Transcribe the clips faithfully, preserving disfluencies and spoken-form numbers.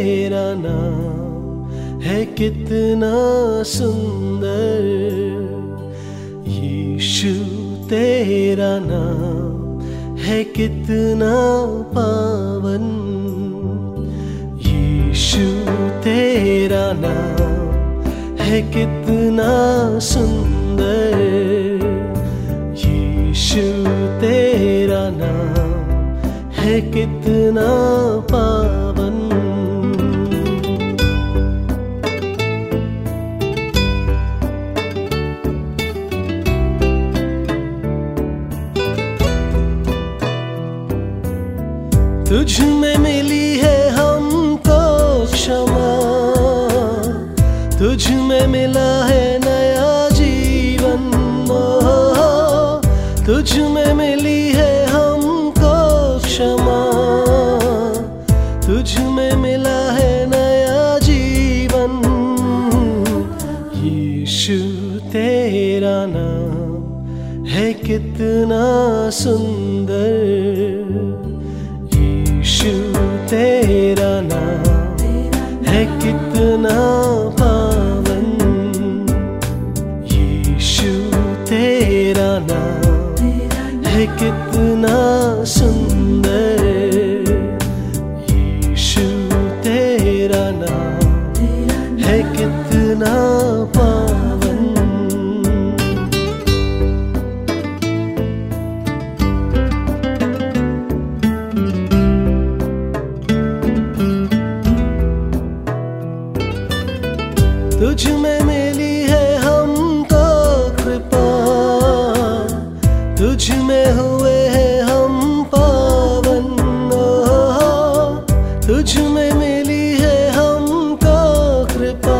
तेरा नाम है कितना सुंदर, यीशु तेरा नाम है कितना पावन, यीशु तेरा नाम है कितना सुंदर, यीशु तेरा नाम है कितना पावन। तुझ में मिली है हमको क्षमा, तुझ में मिला है नया जीवन, तुझ में मिली है हमको क्षमा, तुझ में मिला है नया जीवन, यीशु तेरा नाम है कितना सुंदर, यीशु तेरा नाम है कितना पावन, यीशु तेरा नाम है कितना सुंदर, यीशु तेरा नाम है कितना पावन। तुझ में मिली है हमको कृपा, तुझ में हुए हैं हम पावन, तुझ में मिली है हमको कृपा,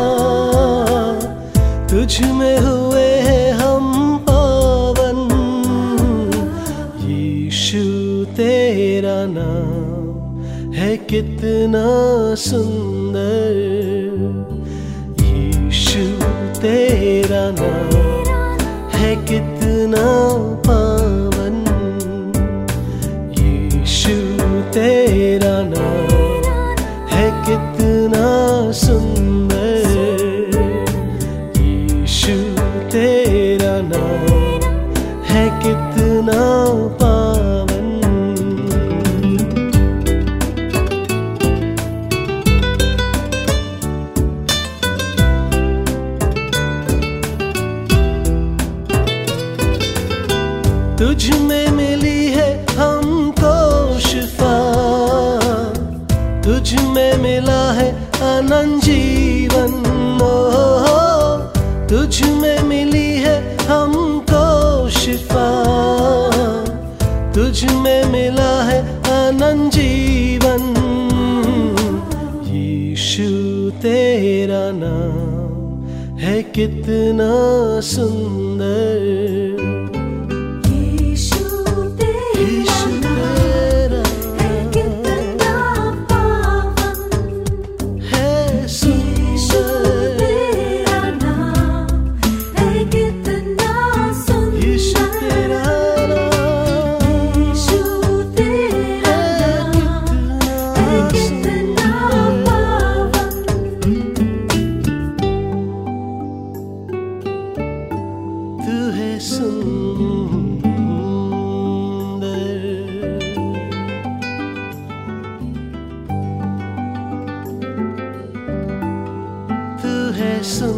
तुझ में हुए हैं हम पावन, यीशु तेरा नाम है कितना सुंदर, यीशु तेरा नाम है कितना पावन, यीशु तेरा नाम है कितना सुंदर, यीशु तेरा नाम है कितना पावन। तुझ में मिली है हमको शिफा, तुझ में मिला है अनंत जीवन, तुझ में मिली है हमको शिफा, तुझ में मिला है अनंत जीवन, यीशु तेरा नाम है कितना सुंदर, सुंदर